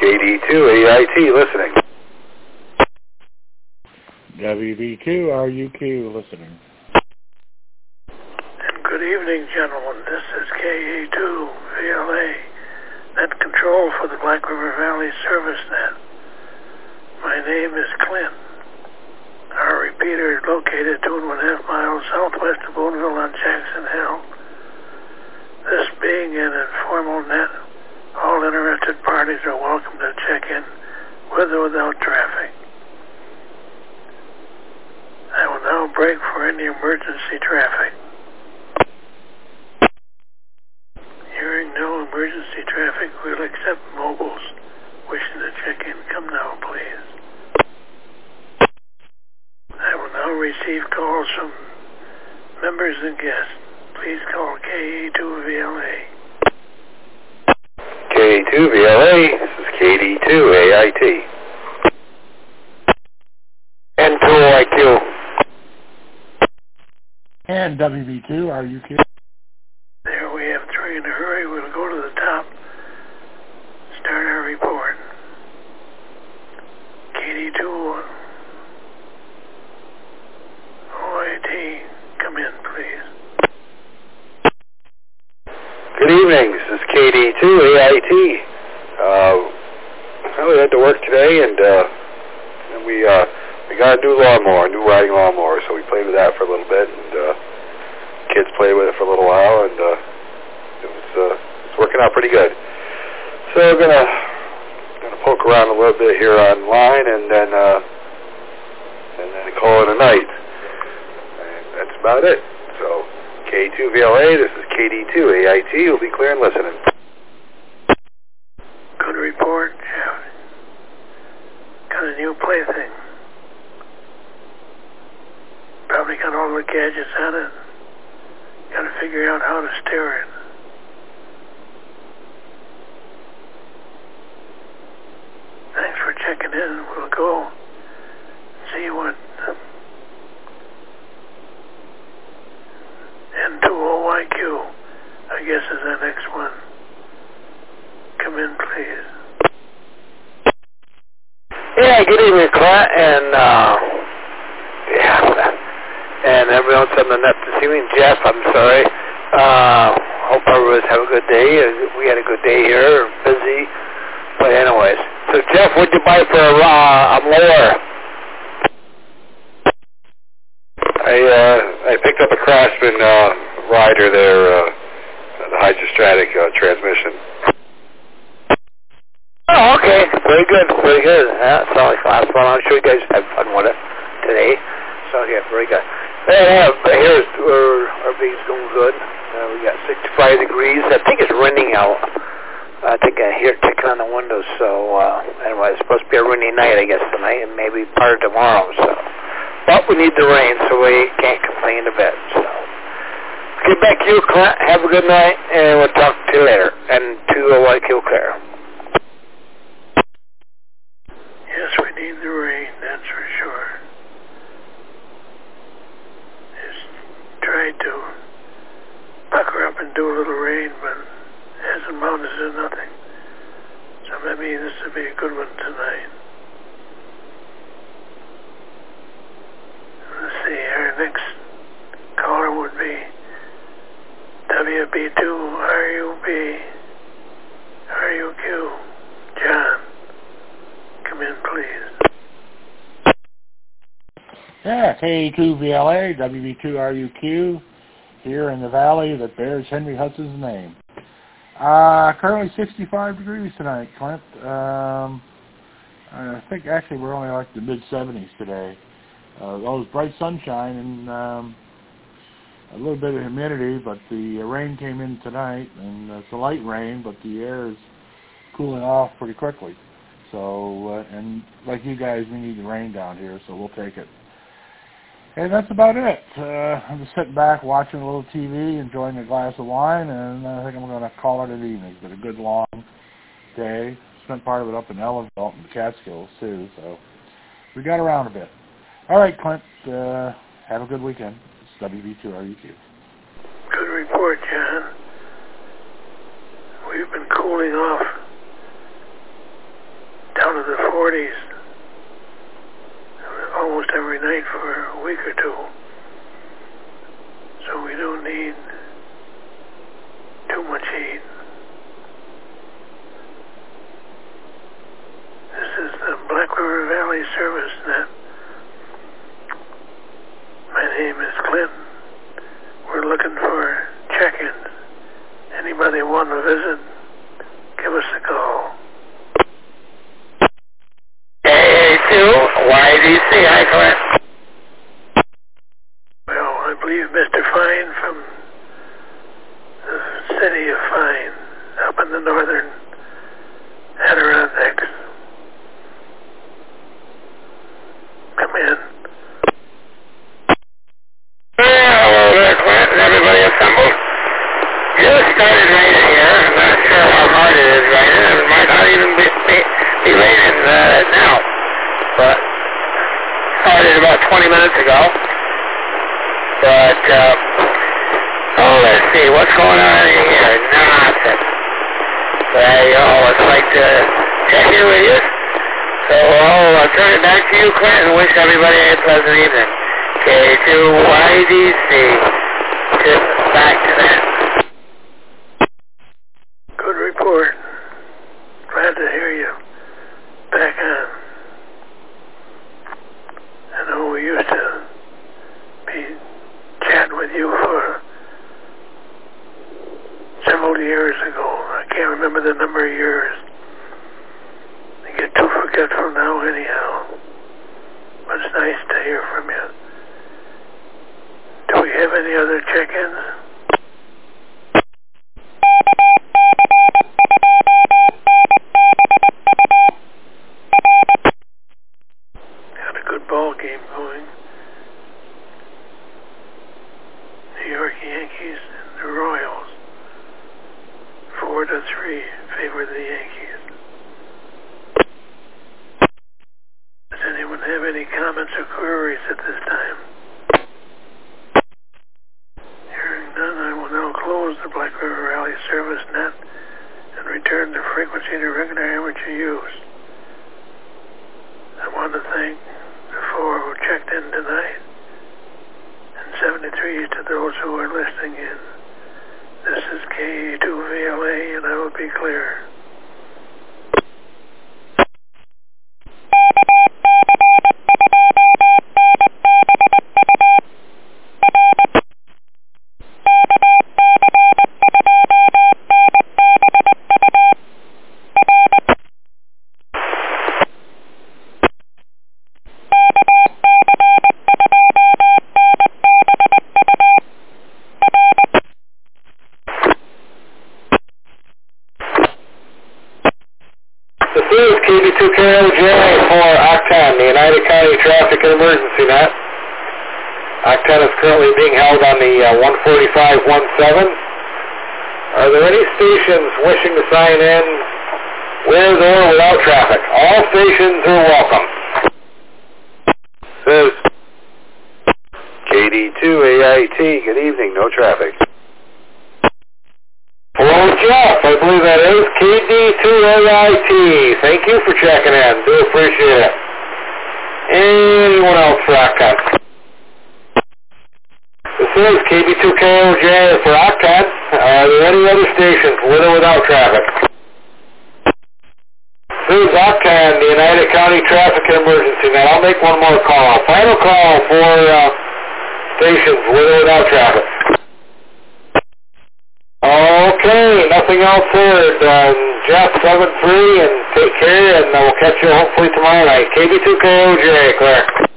KD2AIT listening. WB2RUQ listening. And good evening, gentlemen. This is KA2VLA, net control for the Black River Valley Service Net. My name is Clint. Our repeater is located 2.5 miles southwest of Boonville on Jackson Hill. This being an informal net, all interested parties are welcome to check in with or without traffic. I will now break for any emergency traffic. Hearing no emergency traffic, we'll accept mobiles wishing to check in. Come now, please. I will now receive calls from members and guests. Please call KA2VLA. KA2VLA, this is KD2AIT. N2OIQ. And WB2RUQ. There we have three in a hurry. We'll go to the top. Start our report. KD2 OIT, come in, please. Good evening, this is KD2AIT. We had to work today, and we got a new lawnmower, a new riding lawnmower, so we played with that for a little bit, and kids played with it for a little while, and it's working out pretty good. So we're gonna poke around a little bit here online, and then call it a night. And that's about it. So K2VLA, this is KD2AIT. You'll be clear and listening. Good report, Jeff. Got a new plaything. Probably got all the gadgets on it. Got to figure out how to steer it. Thanks for checking in. We'll go see what N2OIQ, I guess, is the next one. Come in, please. Yeah, good evening, Clint, and and everyone else on the net this evening. Jeff, I'm sorry. Hope everyone's having a good day. We had a good day here, busy. But anyways, so Jeff, what'd you buy for a mower? I picked up a Craftsman rider there, the hydrostatic transmission. Oh, okay. Very good, very good. Yeah, it's all like last one. I'm sure you guys had fun with it today. So, yeah, very good. Yeah, here's everything's going good. We got 65 degrees. I think it's raining out. I think I hear it ticking on the windows. So, anyway, it's supposed to be a rainy night, I guess, tonight, and maybe part of tomorrow. So, but we need the rain, so we can't complain a bit. So, get back to you, Clint. Have a good night, and we'll talk to you later. And to OIQ Claire. Yes, we need the rain, that's for sure. Just tried to pucker up and do a little rain, but it hasn't amounted to nothing. So maybe this will be a good one tonight. Let's see, our next caller would be WB2RUQ, John. Come in, please. Yeah, K2VLA, WB2RUQ, here in the valley that bears Henry Hudson's name. Currently 65 degrees tonight, Clint. I think actually we're only like the mid-70s today. All this bright sunshine and a little bit of humidity, but the rain came in tonight, and it's a light rain, but the air is cooling off pretty quickly. So, and like you guys, we need the rain down here, so we'll take it. And that's about it. I'm just sitting back watching a little TV, enjoying a glass of wine, and I think I'm going to call it an evening. It's been a good long day. Spent part of it up in Ellenville and the Catskills, too, so we got around a bit. All right, Clint, have a good weekend. It's WB2RUQ. Good report, John. We've been cooling off down to the 40s almost every night for a week or two. So we don't need too much heat. This is the Black River Valley Service Net. My name is Clint. We're looking for check-ins. Anybody want to visit, give us a call. KA2, YDC, hi Clint. Well, I believe Mr. Fine from the city of Fine, up in the northern Adirondacks. Come in. Hello there, Clint, and everybody assembled. Just started raining here. I'm not sure how hard it is raining. It might not even be raining now. But started about 20 minutes ago. But, let's see, what's going on in here? Nothing. I always like to check in with you. So I'll turn it back to you, Clint, and wish everybody a pleasant evening. K2YDC. Just back to that. Good report. Glad to hear you back on. I know we used to be chatting with you for several years ago. I can't remember the number of years. I get too forgetful now anyhow. But it's nice to hear from you. Do we have any other check-ins? Got a good ball game going. New York Yankees and the Royals. 4-3 favor the Yankees. Does anyone have any comments or queries at this time? Hearing none, I will now close the Black River Valley Service Net and return the frequency to regular amateur use. I want to thank the 4 who checked in tonight, and 73 to those who are listening in. This is KA2VLA, and I will be clear. This is KB2KOJ for Octan, the United County Traffic and Emergency Net. Octan is currently being held on the 145-17. Are there any stations wishing to sign in with or without traffic? All stations are welcome. This is KD2AIT. Good evening, no traffic. Hello, Jeff. I believe that is KD2AIT. Thank you for checking in. Do appreciate it. Anyone else for Octan? This is KB2KOJ for Octan. Are there any other stations with or without traffic? This is Octan, the United County Traffic and Emergency Net. I'll make one more call. Final call for stations with or without traffic. Okay, nothing else heard. Jeff, 7-3, and take care, and we'll catch you hopefully tomorrow night. KB2KOJ, Claire.